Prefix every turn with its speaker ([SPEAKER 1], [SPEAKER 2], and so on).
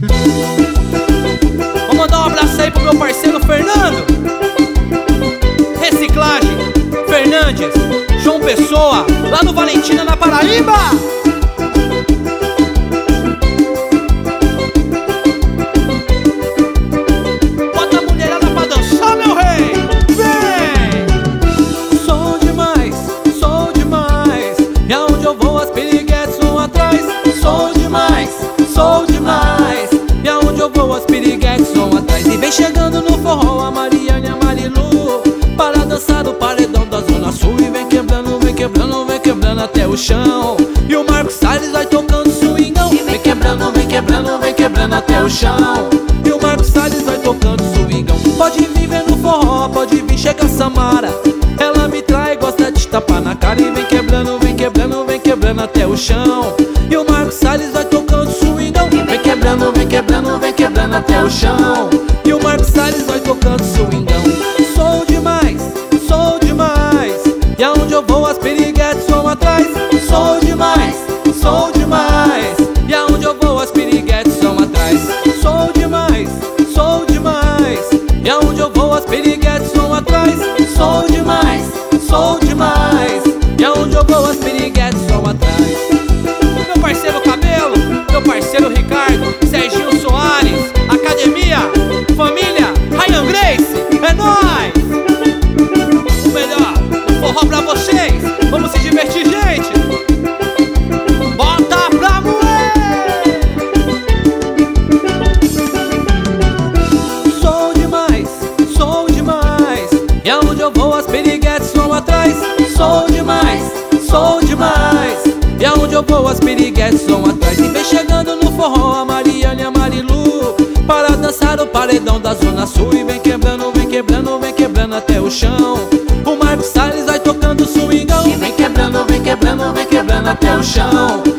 [SPEAKER 1] Vou mandar um abraço aí pro meu parceiro Fernando. Reciclagem, Fernandes, João Pessoa, lá no Valentina, na Paraíba. Bota a mulherada pra dançar, meu rei. Vem! Sou demais, e aonde eu vou as piriguetes vão atrás. Sou demais, e aonde eu vou as piriguetes vão atrás. E vem chegando no forró a Mariana e a Marilu, para dançar no paredão da Zona Sul. E vem quebrando, vem quebrando, vem quebrando até o chão. E o Marcos Salles vai tocando swingão. Vem quebrando, vem quebrando, vem quebrando até o chão. E o Marcos Salles vai tocando swingão. Pode vir ver no forró, pode vir chegar Samara. Ela me trai, gosta de tapar na cara. E vem quebrando, vem quebrando, vem quebrando até o chão. E o Marcos Salles vai tocando swingão. Vem quebrando, vem quebrando, vem quebrando até o chão. E o Marcos Salles vai tocando swingão. Sou demais, e aonde eu vou as piriguetes vão atrás. Sou demais, e aonde eu vou as piriguetes vão atrás. Sou demais, e aonde eu vou as piriguetes vão atrás. Sou demais, e aonde eu vou as piriguetes vão atrás. Meu parceiro Cabelo, meu parceiro Ricardo, Serginho Soares, Academia, Família, Ryan Grace, é nóis! O melhor, o forró pra vocês, vamos se divertir, gente! Bota pra moer! Sou demais, e aonde eu vou as piriguetes vão atrás. Sou demais, e aonde eu vou as piriguetes vão atrás. E vem chegando no forró a Mariana e a Marilu, para dançar o paredão da Zona Sul. E vem quebrando, vem quebrando, vem quebrando até o chão. O Marcos Salles vai tocando swingão. E vem quebrando, vem quebrando, vem quebrando até o chão.